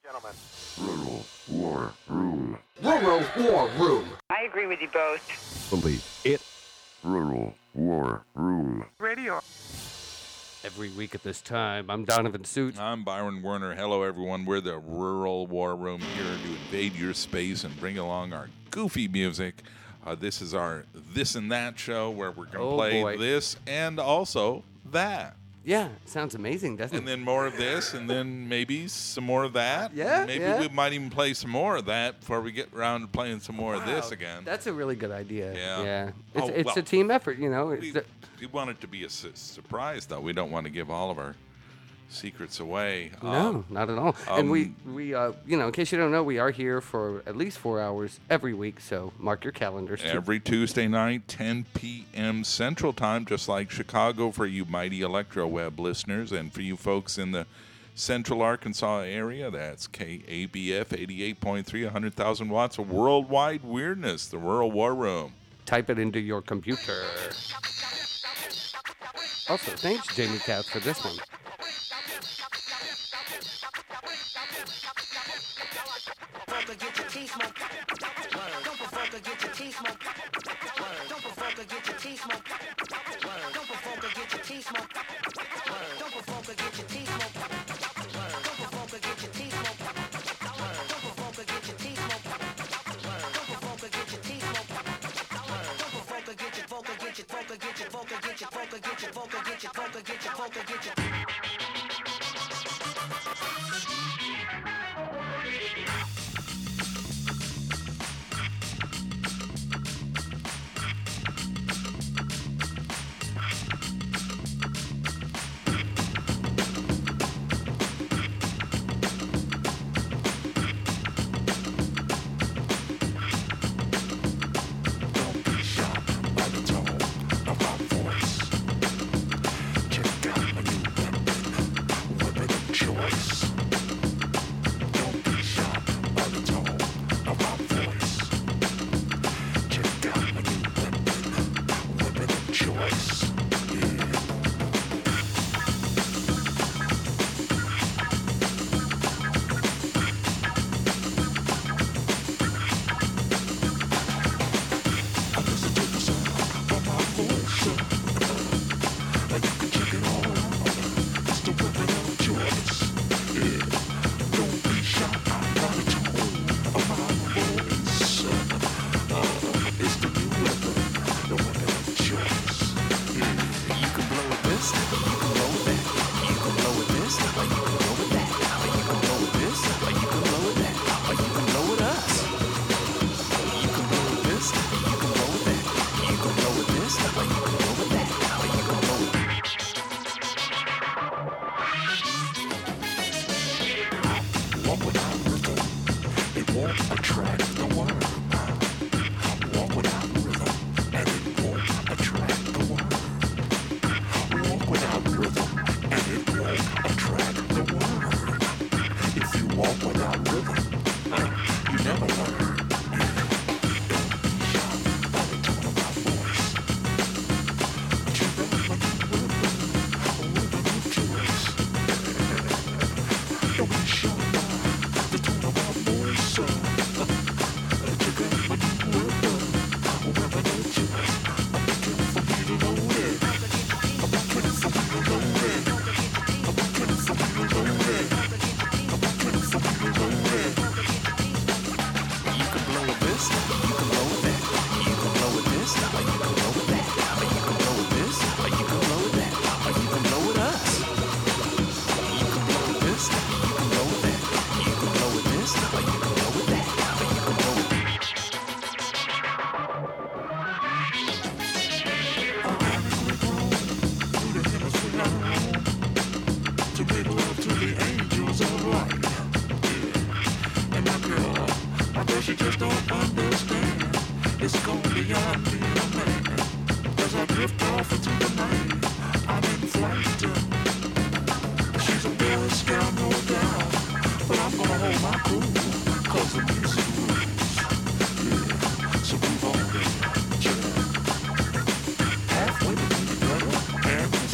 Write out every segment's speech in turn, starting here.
Gentlemen. Rural War Room. Rural War Room. I agree with you both. Believe it. Rural War Room. Radio. Every week at this time, I'm Donovan Suits. I'm Byron Werner. Hello, everyone. We're the Rural War Room here to invade your space and bring along our goofy music. This is our This and That show where we're going to play boy. this and also that. Yeah, sounds amazing, doesn't And it? then more of this, and then maybe some more of that. Yeah, Maybe yeah. we might even play some more of that before we get around to playing some more of this Wow, again. That's a really good idea. Yeah. Yeah. Oh, It's well, a team effort, you know. We want it to be a surprise, though. We don't want to give all of our secrets away. No, not at all. And we in case you don't know, we are here for at least 4 hours every week, so mark your calendars. Every Tuesday night, 10 p.m. Central Time, just like Chicago for you mighty ElectroWeb listeners, and for you folks in the Central Arkansas area, that's KABF 88.3, 100,000 watts of worldwide weirdness, the Rural War Room. Type it into your computer. Also, thanks, Jamie Katz, for this one.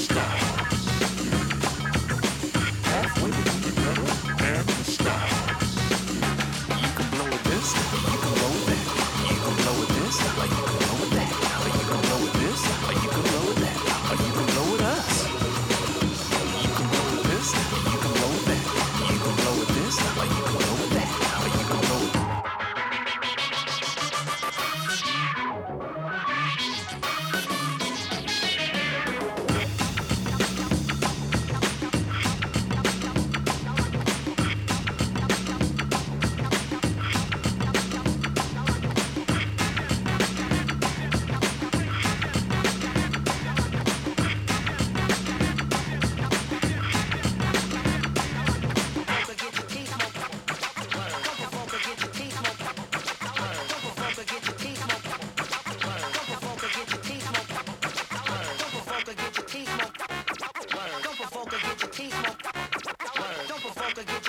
Halfway between the ghetto and the stars.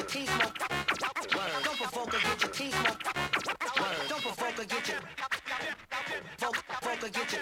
teeth smoke. Don't provoke or get your teeth smoke. Don't provoke or get your provoke or get your.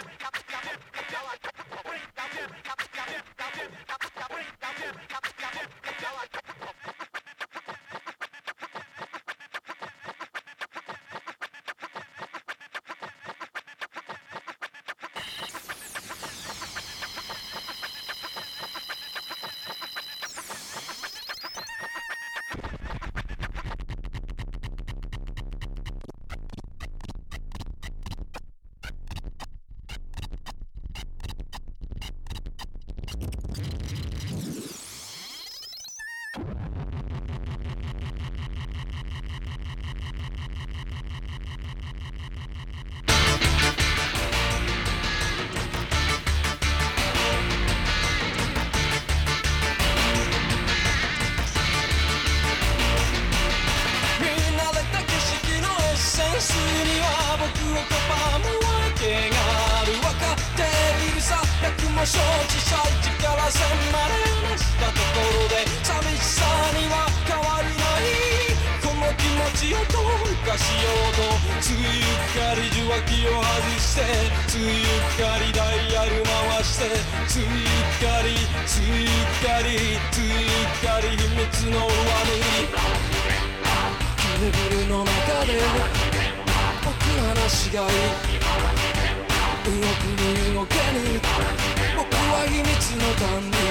承知した一から千まで話したところで寂しさには変わりないこの気持ちをどうかしようとつゆかり受話器を外してつゆかりダイヤル回してつゆかりつゆかりつゆかり秘密の上塗りケーブルの中で僕話がいい動くに動けぬ僕は秘密の単に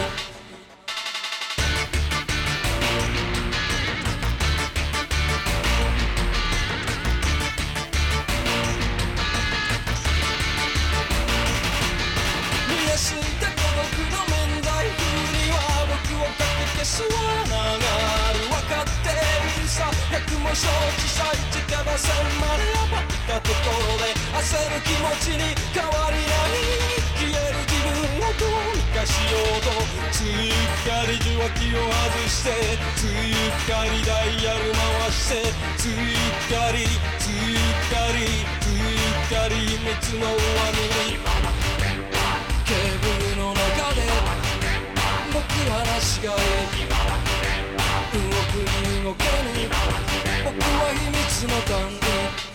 見やすいた孤独の免罪符には僕をかき消す罠がある分かっているさ百も承知さ一から千まで余ったところで焦る気持ちに変わりない消える自分をどうにかしようとつゆかり受話器を外してつゆかりダイヤル回してつゆかりつゆかりつゆかり秘密の上塗りケーブルの中で僕話がいい動くに動けぬ僕は秘密の単に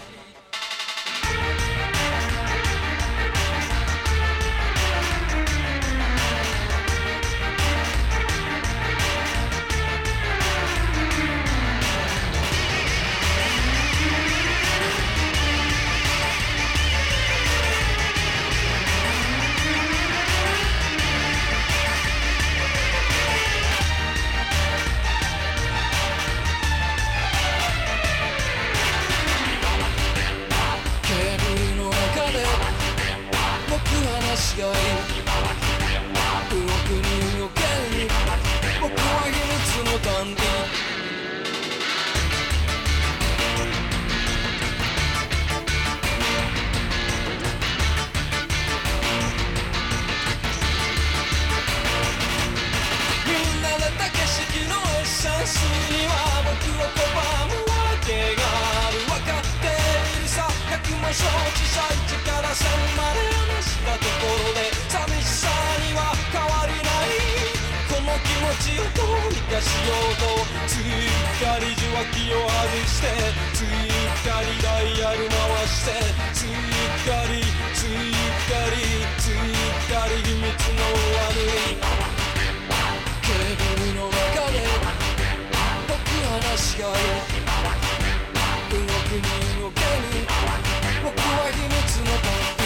話がいい動くに動けぬ僕は秘密の単に見慣れた景色のエッセンスには僕を拒むわけがある分かっているさ百も承知さ一から千まで話したところで寂しさには変わりないこの気持ちをどうにかしようとつゆかり受話器を外してつゆかりダイヤル回してつゆかりつゆかりつゆかり秘密の上塗りケーブルの中で僕話がいい動くに動けぬ僕は秘密の単に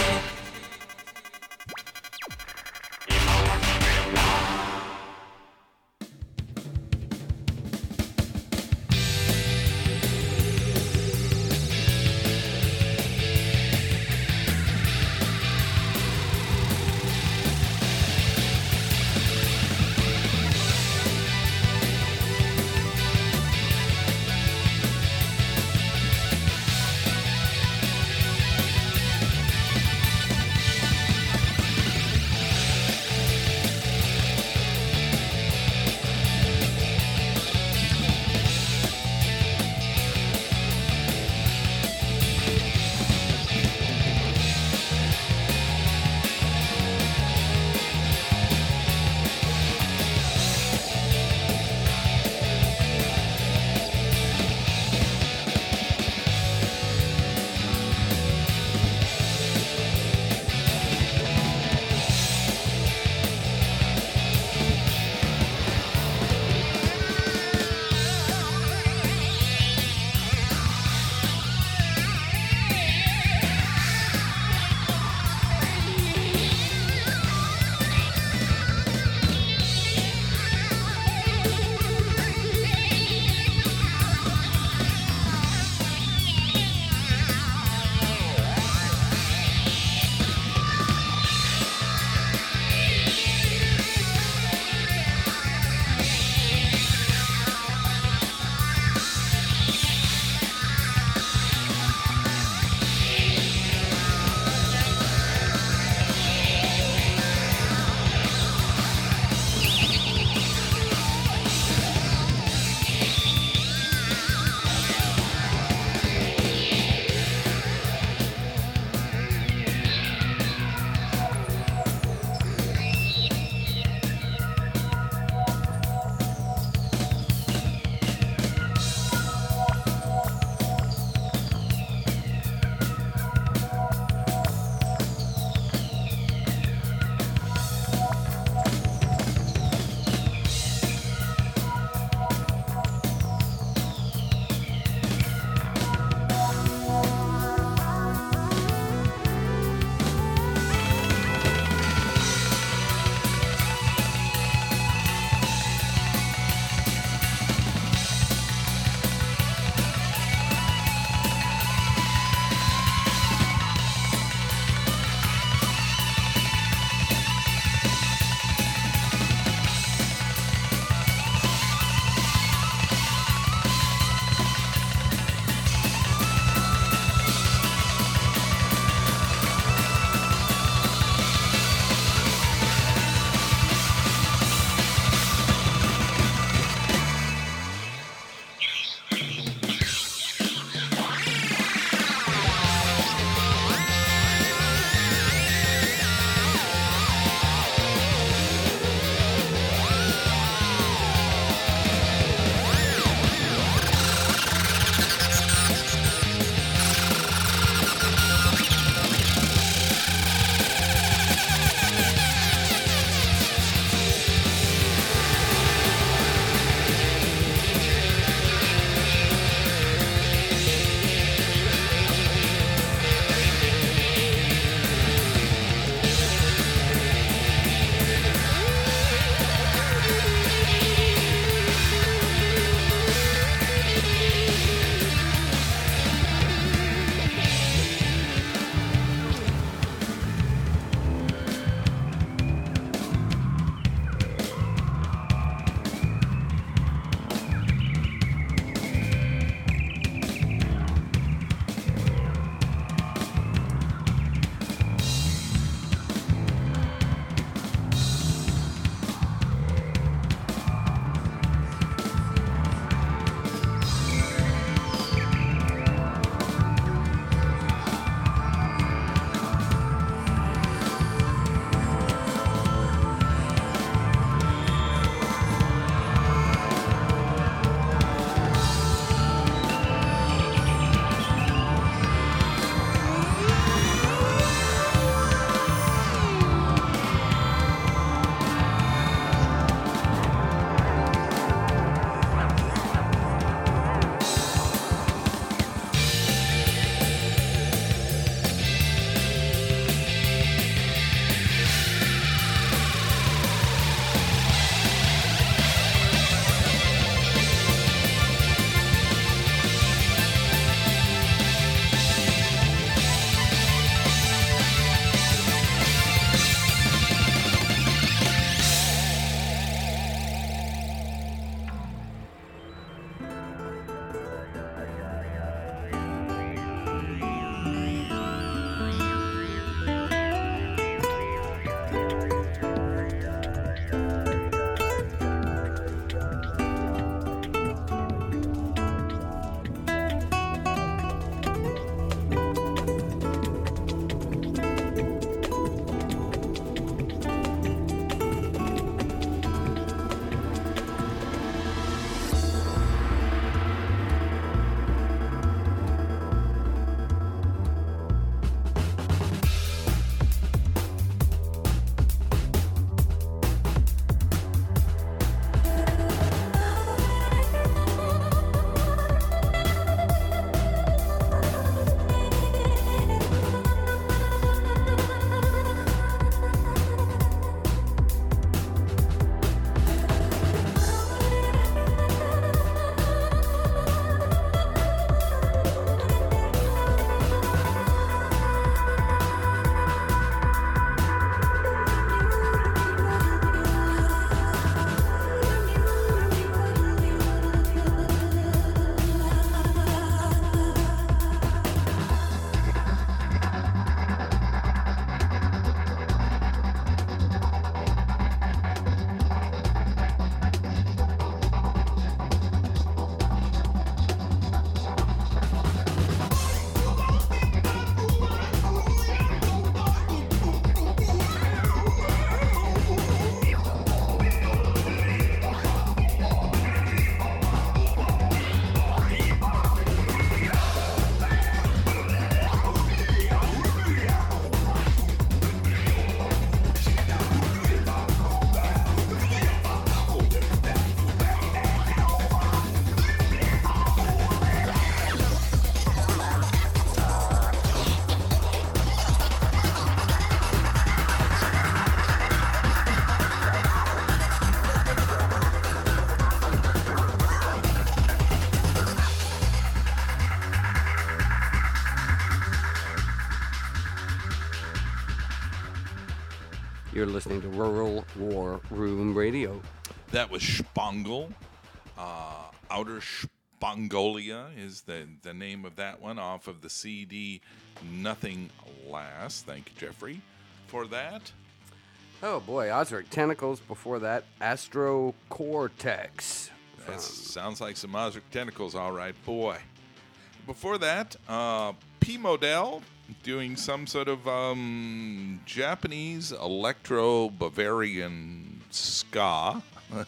You're listening to Rural War Room Radio. That was Spangle. Outer Spangolia is the name of that one off of the CD Nothing Lasts. Thank you, Jeffrey, for that. Oh boy, Ozric Tentacles. Before that, Astro Cortex. That sounds like some Ozric Tentacles, all right, boy. Before that, P Model doing some sort of Japanese electro-Bavarian ska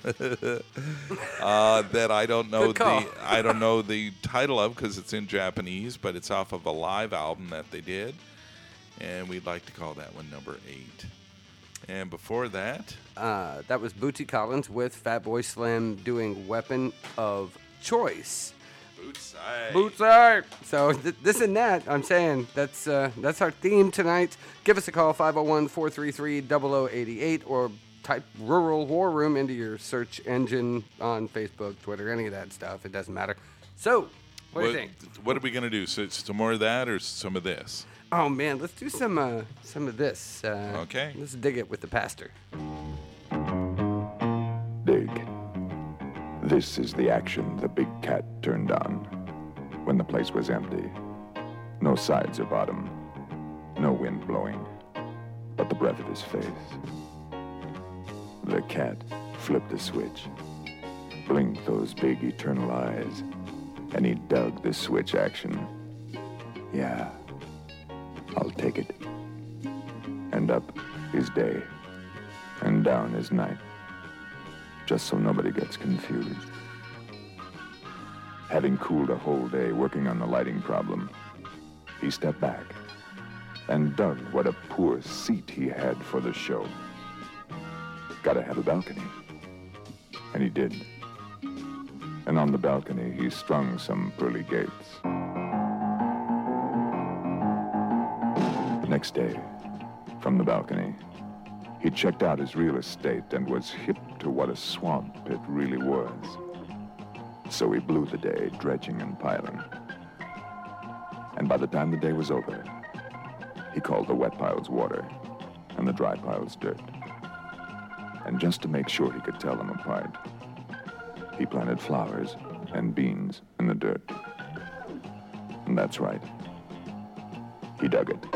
that I don't know the title of because it's in Japanese, but it's off of a live album that they did, and we'd like to call that one number 8. And before that, that was Bootsy Collins with Fatboy Slim doing Weapon of Choice. Bootsy. So this and that, I'm saying that's our theme tonight. Give us a call, 501-433-0088, or type Rural War Room into your search engine on Facebook, Twitter, any of that stuff. It doesn't matter. So, what do you think? What are we going to do? So some more of that or some of this? Oh man, let's do some of this. Okay. Let's dig it with the pastor. Dig. This is the action the big cat turned on when the place was empty. No sides or bottom, no wind blowing, but the breath of his face. The cat flipped the switch, blinked those big eternal eyes, and he dug the switch action. Yeah, I'll take it. And up is day, and down is night. Just so nobody gets confused. Having cooled a whole day working on the lighting problem, he stepped back and dug what a poor seat he had for the show. Gotta have a balcony. And he did. And on the balcony, he strung some pearly gates. Next day, from the balcony, he checked out his real estate and was hip to what a swamp it really was. So he blew the day dredging and piling. And by the time the day was over, he called the wet piles water and the dry piles dirt. And just to make sure he could tell them apart, he planted flowers and beans in the dirt. And that's right. He dug it.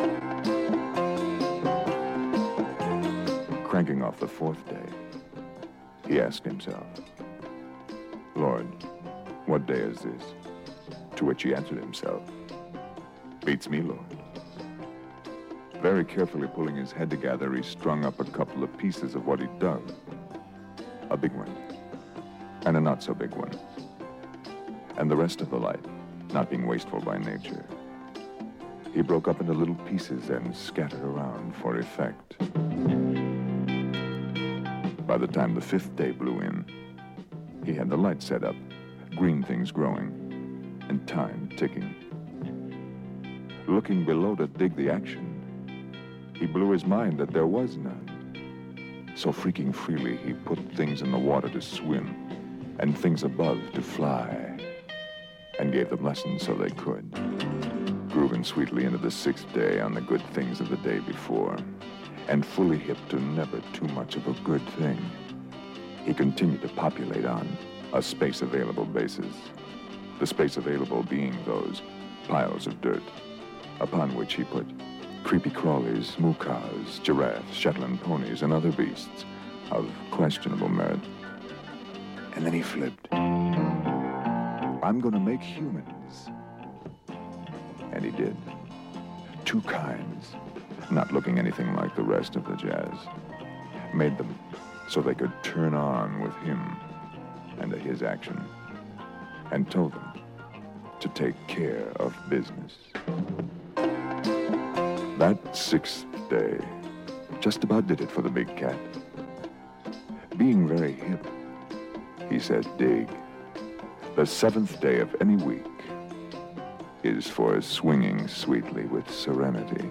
Cranking off the fourth day, he asked himself, Lord, what day is this? To which he answered himself, beats me, Lord. Very carefully pulling his head together, he strung up a couple of pieces of what he'd dug. A big one, and a not-so-big one. And the rest of the light, not being wasteful by nature, he broke up into little pieces and scattered around for effect. By the time the fifth day blew in, he had the light set up, green things growing, and time ticking. Looking below to dig the action, he blew his mind that there was none. So freaking freely, he put things in the water to swim and things above to fly, and gave them lessons so they could. Grooving sweetly into the sixth day on the good things of the day before, and fully hip to never too much of a good thing, he continued to populate on a space-available basis. The space available being those piles of dirt, upon which he put creepy crawlies, moo cows, giraffes, Shetland ponies, and other beasts of questionable merit. And then he flipped. I'm gonna make humans. And he did. Two kinds, not looking anything like the rest of the jazz. Made them so they could turn on with him and his action, and told them to take care of business. That sixth day just about did it for the big cat. Being very hip, he said, dig. The seventh day of any week is for swinging sweetly with serenity.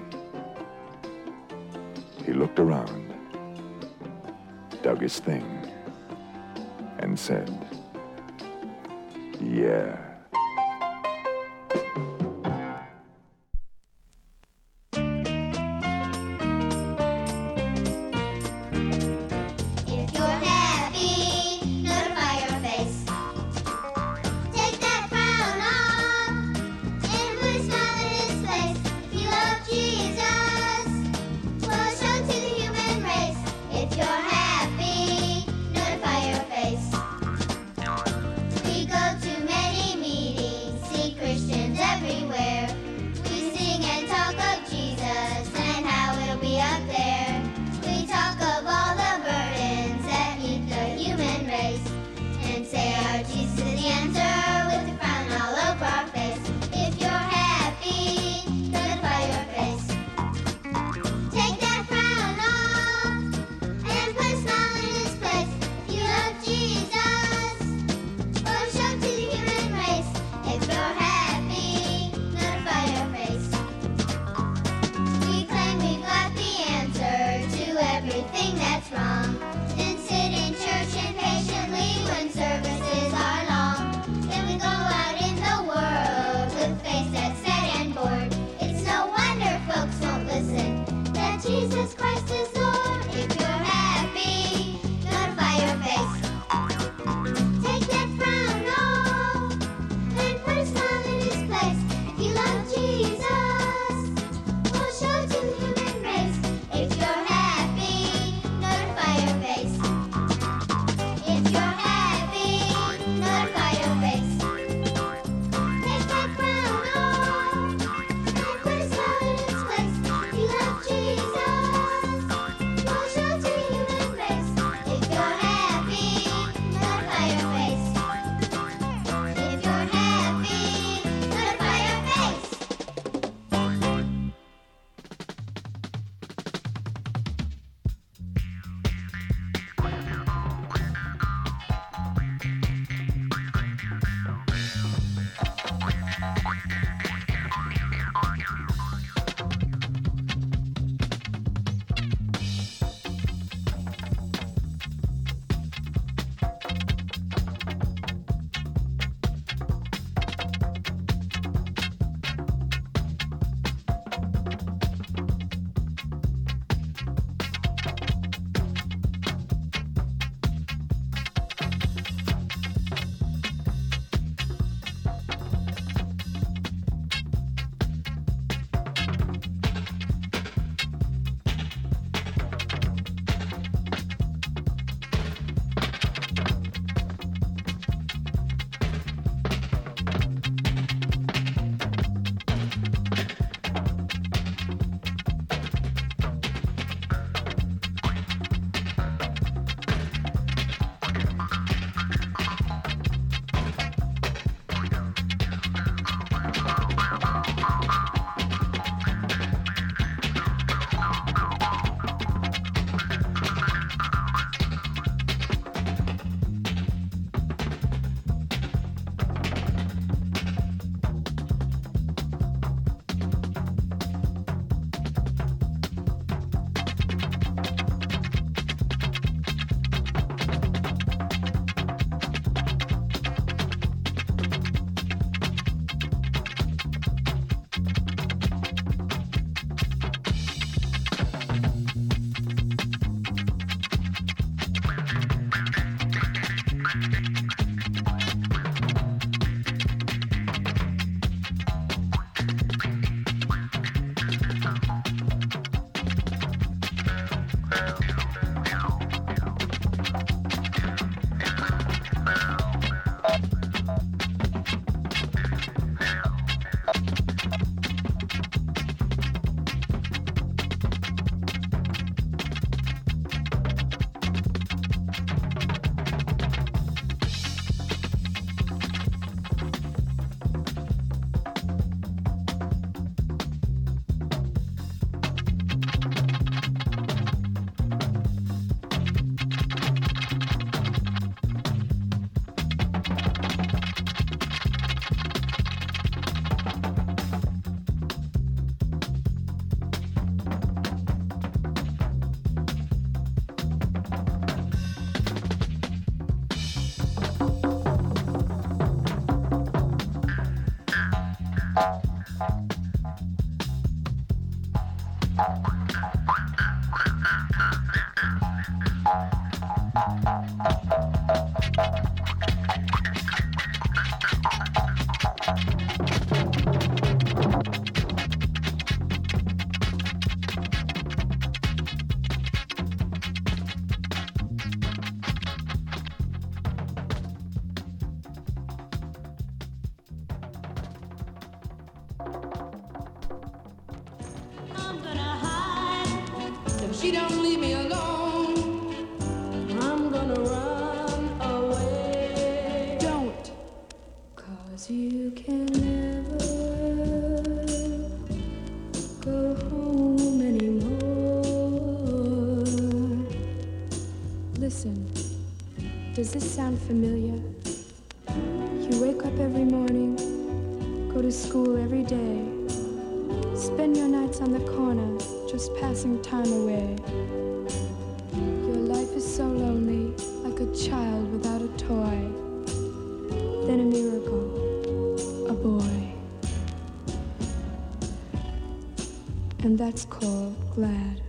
He looked around, dug his thing, and said, yeah. to the answer with a frown all over our face. If you're happy, notify your face. Take that frown off and put a smile in its place. If you love Jesus, or show to the human race. If you're happy, notify your face. We claim we've got the answer to everything that's wrong. Then sit in church and patiently when services are long. Then we go out in the world with a face that's sad and bored. It's no wonder folks won't listen that Jesus Christ is Lord. If you're happy, notify your face. Take that frown off and put a smile in its place. If you love Jesus, we'll show to the human race. If you're happy, notify your face. If you're happy, notify your face. Take that frown off and put a smile in its place. If you love Jesus, we'll show to the human race. If you're happy, notify your face. If you're happy, notify your face. she don't leave me alone, I'm gonna run away. Don't 'Cause you can never go home anymore. Listen, does this sound familiar? You wake up every morning, go to school every day, spend your nights on the corner, just passing time away. Your life is so lonely, like a child without a toy. Then a miracle, a boy. And that's called glad.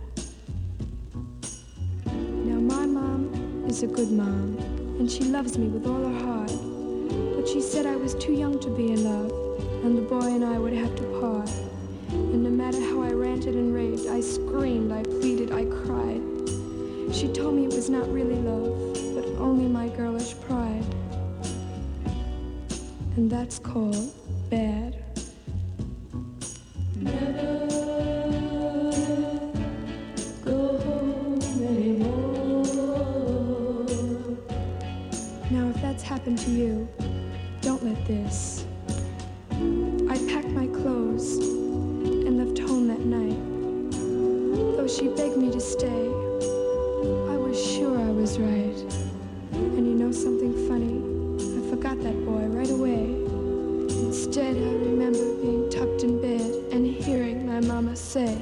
Now my mom is a good mom, and she loves me with all her heart. But she said I was too young to be in love, and the boy and I would have to part. And no matter how I ranted and raved, I screamed, I pleaded, I cried. She told me it was not really love, but only my girlish pride. And that's called bad. Never go home anymore. Now, if that's happened to you, don't let this. I packed my clothes and left home that night. Though she begged me to stay, I was sure I was right. And you know something funny? I forgot that boy right away. Instead, I remember being tucked in bed and hearing my mama say,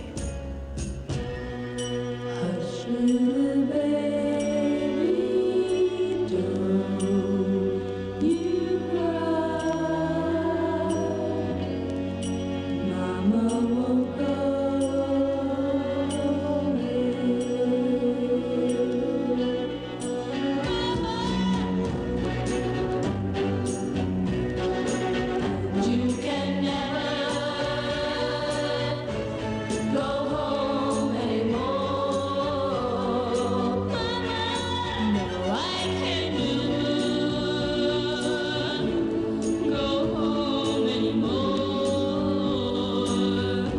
"Hush, little baby, don't you cry. Mama won't go away." You can never go home anymore. No, I can never go home anymore.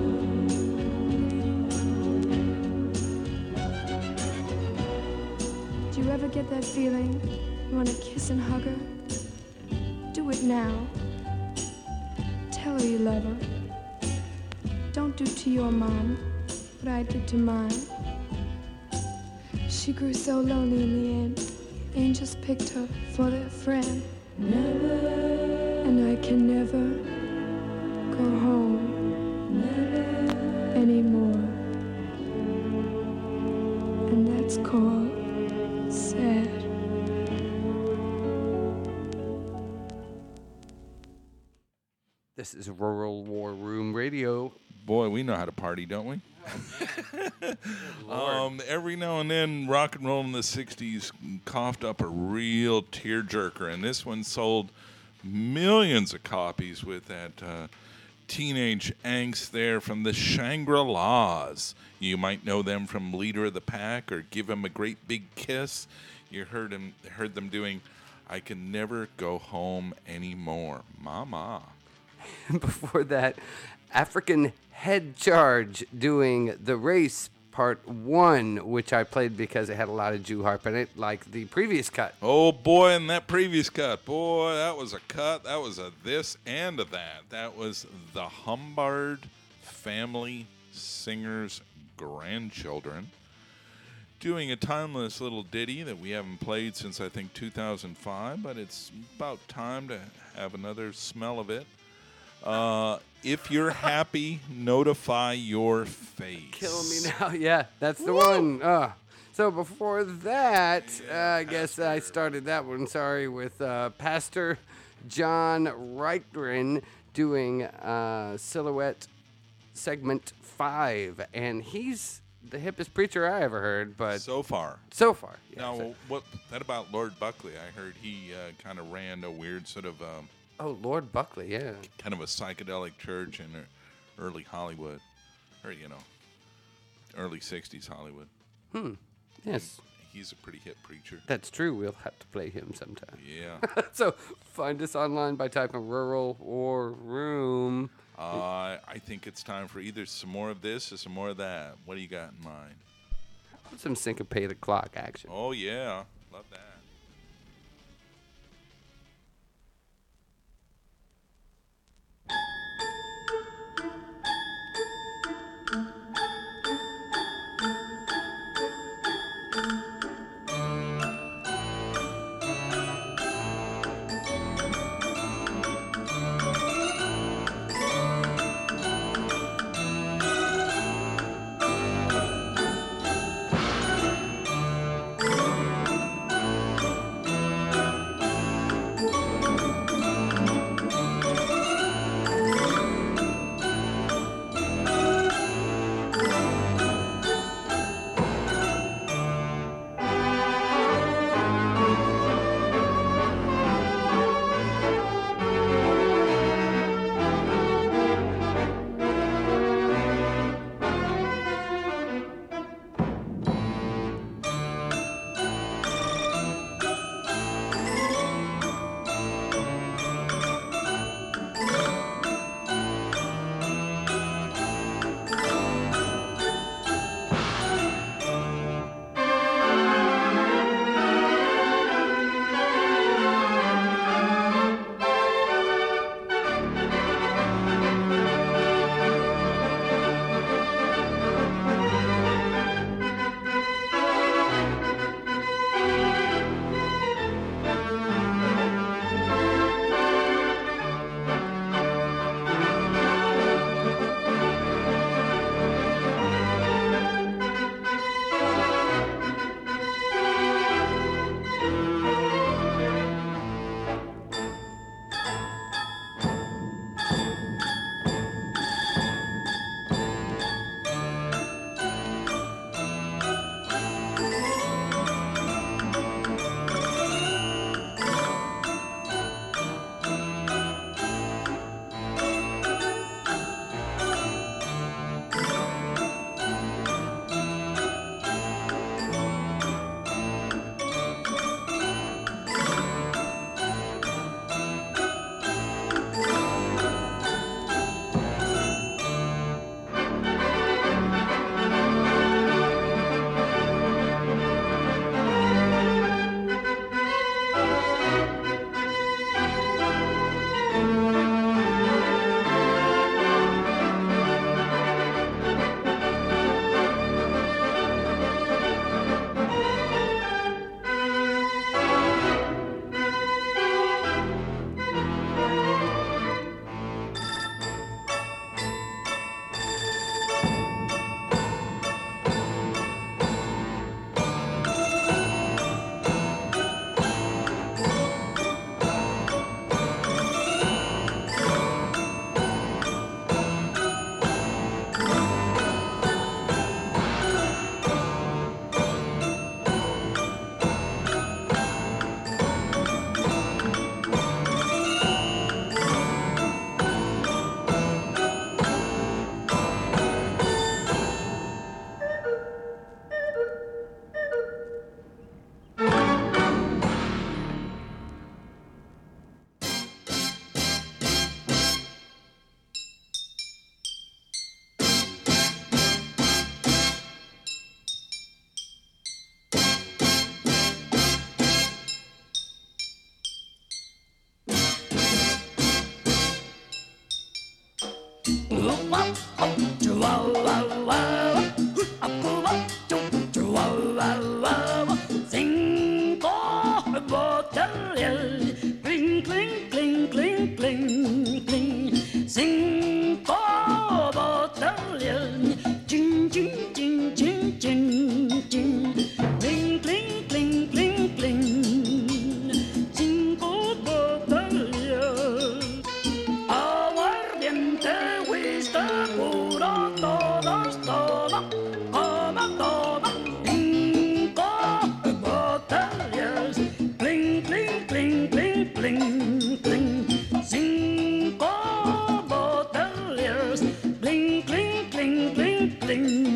Do you ever get that feeling you want to kiss and hug her? Do it now. Tell her you love her. Don't do to your mom what I did to mine. She grew so lonely in the end. Angels picked her for their friend. Never, and I can never go home anymore. And that's called sad. This is Rural War Room Radio. Boy, we know how to party, don't we? Every now and then, rock and roll in the 60s coughed up a real tearjerker, and this one sold millions of copies with that teenage angst there from the Shangri-Las. You might know them from Leader of the Pack or Give 'Em a Great Big Kiss. You heard them doing I Can Never Go Home Anymore. Mama. Before that, African Head Charge doing The Race Part 1, which I played because it had a lot of Jew harp in it, like the previous cut. Oh, boy, and that previous cut. Boy, that was a cut. That was a this and a that. That was the Humbard Family Singers' grandchildren doing a timeless little ditty that we haven't played since, I think, 2005, but it's about time to have another smell of it. If you're happy, notify your face. Kill me now. Yeah, that's the one. So before that, I guess I started that one, sorry, with Pastor John Reichrin doing Silhouette Segment 5. And he's the hippest preacher I ever heard, but... So far. So far. Yeah, now, what that about Lord Buckley? I heard he kind of ran a weird sort of... oh, Lord Buckley, yeah. Kind of a psychedelic church in early Hollywood. Or, early 60s Hollywood. Yes. He's a pretty hip preacher. That's true. We'll have to play him sometime. Yeah. So find us online by typing Rural or Room. I think it's time for either some more of this or some more of that. What do you got in mind? How about some syncopated clock action? Oh, yeah. Love that. cling, cling, cling. Cinco battalion. Chin, chin, chin, chin, chin, chin. Cling, cling, cling, cling, cling. Cinco battalion. Aguardiente, whisky, puro, todos, todos. Toma, toma. Cinco battalions. Cling, cling, cling, cling, cling, cling. Cinco battalions. Cling, cling, cling, cling, cling.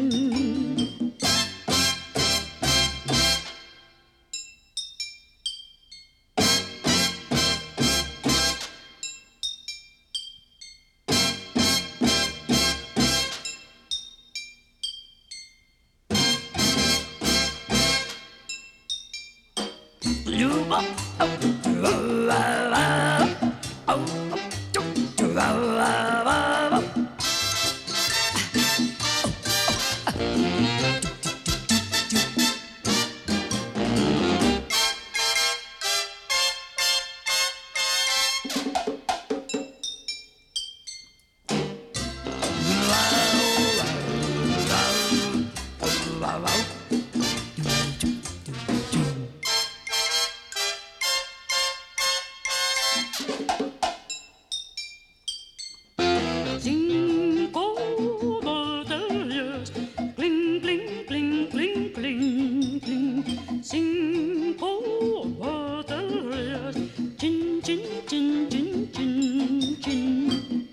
Luba, la la la, oh, la la la. Cinco batallas, cling, cling, cling, cling, cling, cling. Cinco batallas, chin, chin, chin, chin, chin, chin.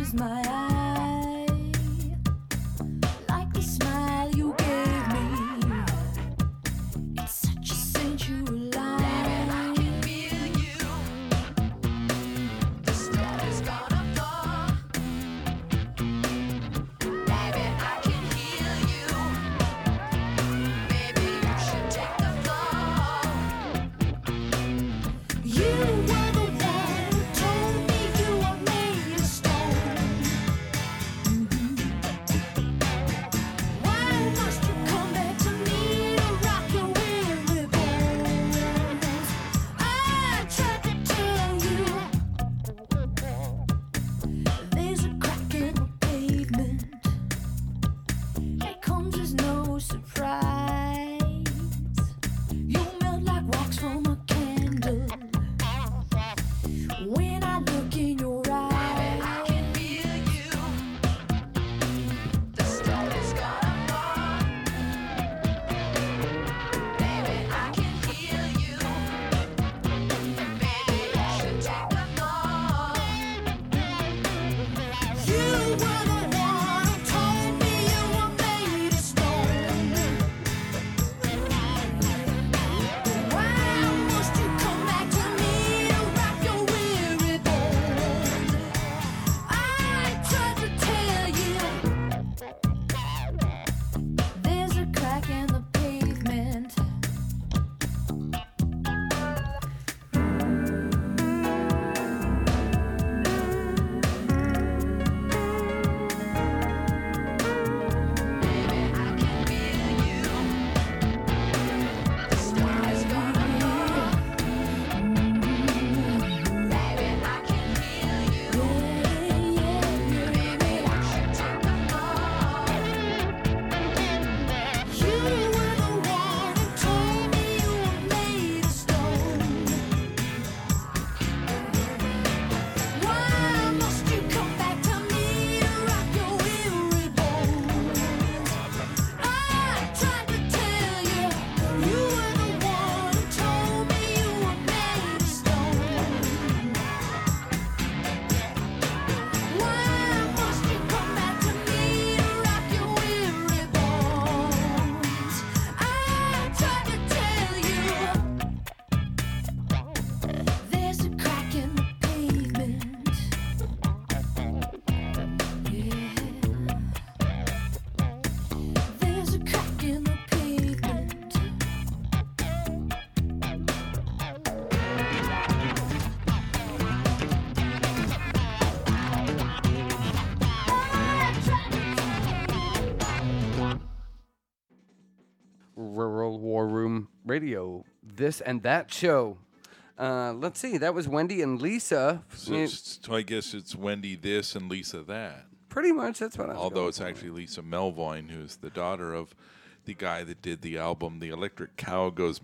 close my eye, like the smile you gave me. It's such a sensual lie. Baby, I can feel you. The storm is gonna fall. Baby, I can hear you. Maybe you should take the fall. You were the one who told me you were made of stone. Why must you come back to me to rock your weary bones? I tried to tell you there's a crack in the pavement. It comes as no surprise. You melt like wax from a candle when I look in your eyes. I can feel you. The storm is gonna fall. Baby, I can hear you. Maybe you should take the fall. You were the one who told me you were made of stone. Why must you come back to me to rock your weary bones? I tried to tell you there's a crack in the pavement. Baby, I can feel you. The storm is gonna fall. Baby, I can feel you. Maybe I should take the fall. You were the one who told me you were made of stone. Why must you come back to me to rock your weary bones? I tried to tell you, you were the one who told me you were made of stone. Why must you come back to me to rock your weary bones? I tried to tell you there's a crack in the pavement. Yeah. There's a crack in the pavement. Rural War Room Radio, this and that show. Let's see, that was Wendy and Lisa. So I guess it's Wendy this and Lisa that. Pretty much, that's what I was Although going it's for. actually Lisa Melvoin, who's the daughter of the guy that did the album The Electric Cow Goes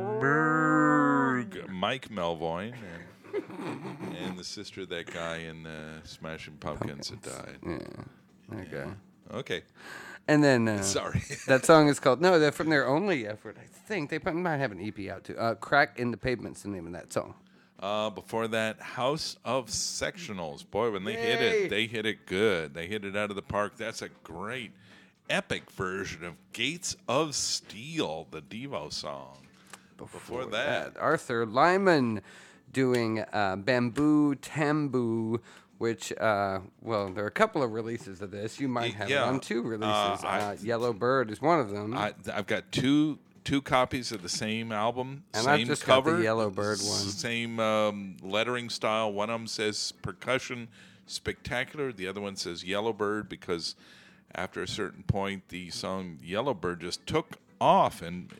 Merg, Mike Melvoin, and the sister of that guy in Smashing Pumpkins that died. Yeah. Okay. Okay. And then Sorry. that song is called they're from their only effort. I think they might have an EP out too. "Crack in the Pavement's the name of that song. Before that, House of Sectionals. Boy, when they hit Yay. it, they hit it good. They hit it out of the park. That's a great, epic version of Gates of Steel, the Devo song. Before that, Arthur Lyman doing Bamboo Tamboo, which, well, there are a couple of releases of this. You might have it yeah. on two releases. Yellow Bird is one of them. I've got two copies of the same album, And same I've just cover, got the Yellow Bird one. same lettering style. One of them says Percussion Spectacular. The other one says Yellow Bird, because after a certain point, the song Yellow Bird just took off and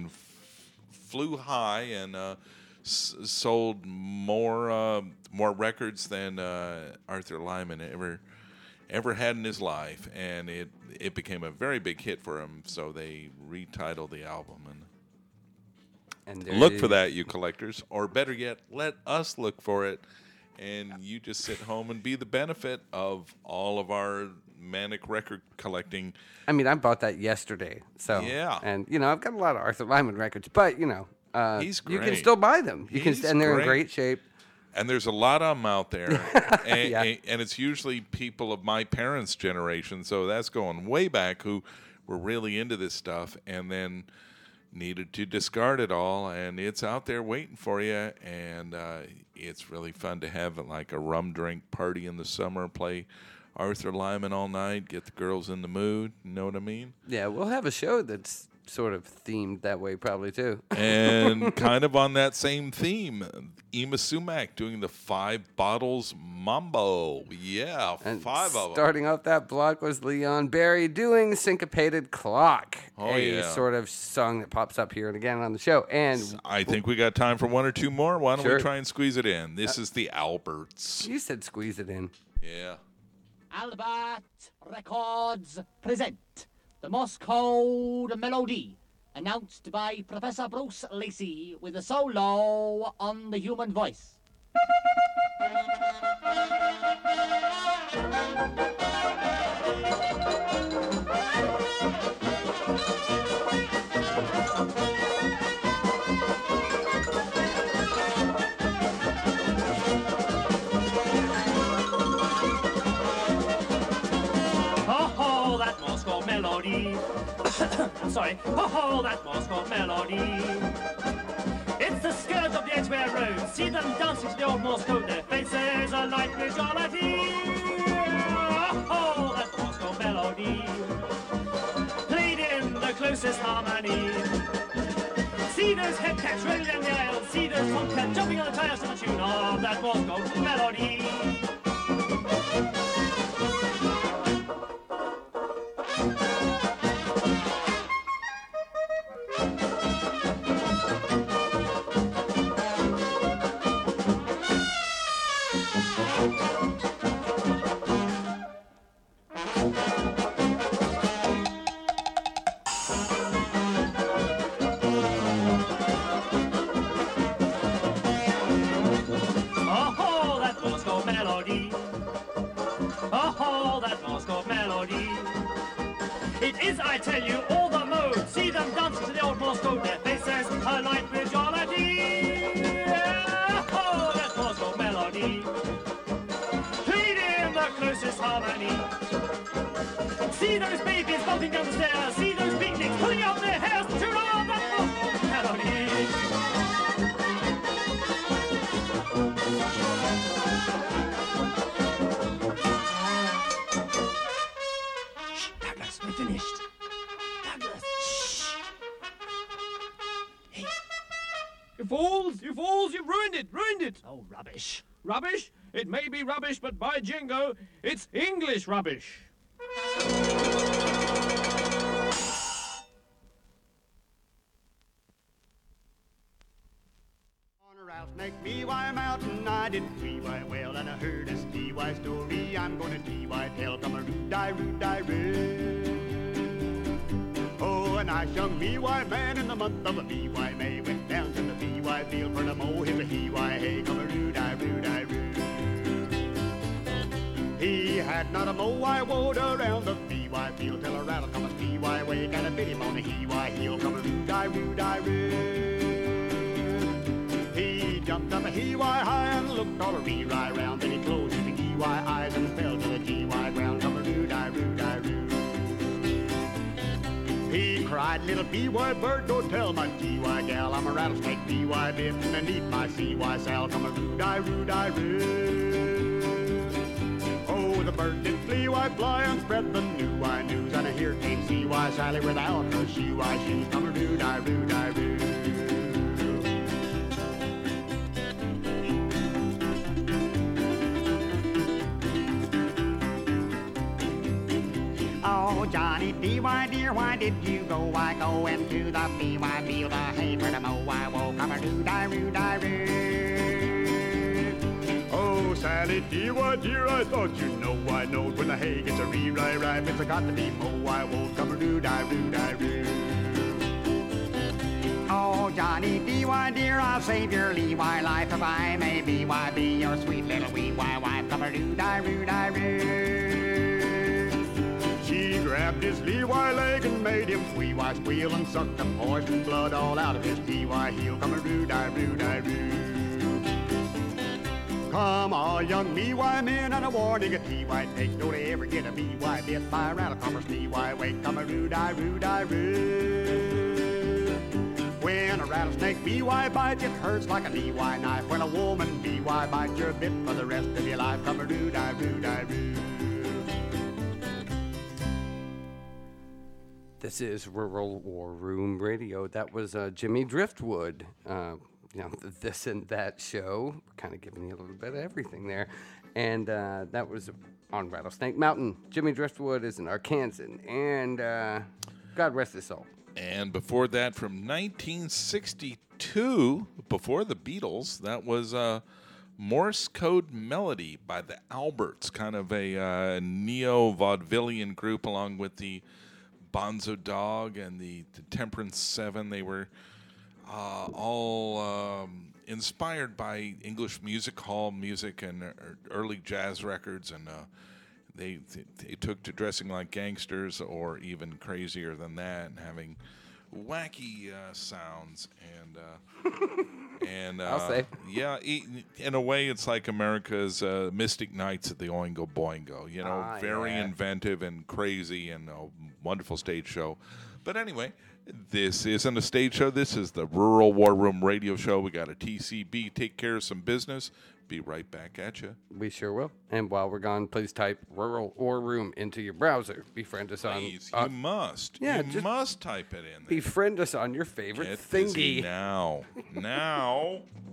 flew high and sold more records than Arthur Lyman ever had in his life, and it became a very big hit for him. So they retitled the album, and look for that, you collectors, or better yet, let us look for it, and you just sit home and be the benefit of all of our manic record collecting. I mean, I bought that yesterday, so Yeah. and I've got a lot of Arthur Lyman records, but He's you can great. still buy them. You He's and they're in great. great shape. And there's a lot of them out there. and, Yeah. and it's usually people of my parents' generation, so that's going way back, who were really into this stuff and then needed to discard it all. And it's out there waiting for you. And it's really fun to have like a rum drink party in the summer, play Arthur Lyman all night, get the girls in the mood. You know what I mean? Yeah, we'll have a show that's sort of themed that way probably too. And kind of on that same theme, Ema Sumac doing the 5 Bottles Mambo. Yeah, And 5 of them. starting off that block was Leon Barry doing Syncopated Clock, Oh, a yeah. sort of song that pops up here and again on the show. And I think we got time for 1 or 2 more. Why don't Sure. we try and squeeze it in? This is the Alberts. you said squeeze it in. Yeah. Albert Records present the Morse Code Melody, announced by Professor Bruce Lacey with a solo on the human voice. Oh, that Morse code melody. I'm sorry. Oh, that Morse code melody. It's the scourge of the Edgware Road. See them dancing to the old Morse code. Their faces are like visuality. Oh, that Morse code melody. Played in the closest harmony. See those head cats rolling down the aisle. See those tomcats jumping on the tires to the tune of that Morse code melody. Oh, that Morse code melody. Oh, that Morse code melody. It is, I tell you, all the mode. See them dancing to the old Morse code. Their faces are like visuality. Oh, that Morse code melody. Played in the closest harmony. See those babies bumping down the stairs. See those beatniks pulling out their hairs to tune on that Morse code melody. Douglas, we're finished. Douglas, shh. Hey. You fools, you've ruined it. Oh, rubbish. Rubbish? It may be rubbish, but by jingo, it's English rubbish. Make me why mountain I did tee why well and I heard a tee why story I'm gonna tee why tell come a root die roo. Oh, and I sung me why man in the month of a me why May went down to the me why field for the mow him a he why hey come a roo die roo. He had not a mow why woed around the me why field till a rattle come a me why wake and a bit him on a he why heel come a roo die roo. He jumped up a he-why high and looked all a ree-ry round. Then he closed his he-why eyes and fell to the g-why ground. Come a roo-die-roo. He cried, little b-why bird, go tell my g-why gal I'm a rattlesnake b-why bitten beneath my c-why sal. Come a roo-die-roo. Oh, the bird did flee-why fly and spread the new-why news. And here came c-why Sally without her she-why shoes. Come a roo-die-roo. Oh, Johnny B.Y. dear, why did you go? Why go into the B.Y. field? I hate for the mow. I woke up a roo-die-roo. Oh, Sally D.Y. dear, I thought you know. I know when the hay gets a ree-ry-ry. It's got to be mow. I won't come a roo-die-roo. Oh, Johnny B.Y. dear, I'll save your Lee-why life if I may B.Y. be your sweet little wee-why wife. Come a roo-die-roo. She grabbed his Lee-why leg and made him wee-why squeal and sucked the poison blood all out of his Lee-why heel. Come a roo-die-roo. come all young me-why men on a warning a T-why take. Don't ever get a B-why bit by a rattlesnake, T-why wake, come a roo-die-roo-die-roo. When a rattlesnake B-why bites, it hurts like a D-why knife. When a woman B-why bites, you're bit for the rest of your life, come a roo-die-roo-die-roo. This is Rural War Room Radio. That was Jimmy Driftwood. This and that show. We're kind of giving you a little bit of everything there. And that was on Rattlesnake Mountain. Jimmy Driftwood is an Arkansan. And God rest his soul. And before that, from 1962, before the Beatles, that was Morse Code Melody by the Alberts, kind of a neo-vaudevillian group along with the Bonzo Dog and the Temperance Seven. They were all inspired by English music hall music and early jazz records, and they took to dressing like gangsters, or even crazier than that, and having wacky sounds and I'll say, yeah, in a way, it's like America's Mystic Knights at the Oingo Boingo. You know, very inventive and crazy, and a wonderful stage show. But anyway, this isn't a stage show. This is the Rural War Room Radio Show. We got a TCB. Take care of some business. Be right back at you. We sure will. And while we're gone, please type Rural War Room into your browser. Befriend us on... Please, you must. Yeah, you must type it in there. Befriend us on your favorite Get thingy. busy now. Now.